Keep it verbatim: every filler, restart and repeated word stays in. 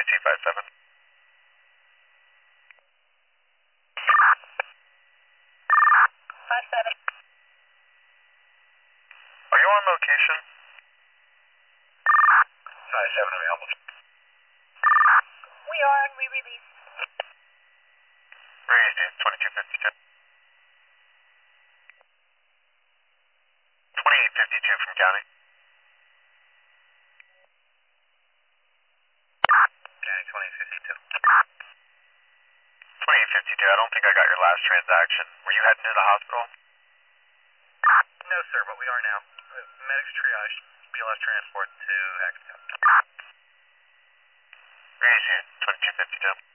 twenty-two fifty-seven. five seven. Are you on location? five seven, we help. We are, and we release. Raised in twenty-two fifty-two. twenty-eight fifty-two from county. County twenty-eight fifty-two. twenty-eight fifty-two, I don't think I got your last transaction. Were you heading to the hospital? No, sir, but we are now. Medics triage, B L S transport to Exton. Raised in twenty-two fifty-two.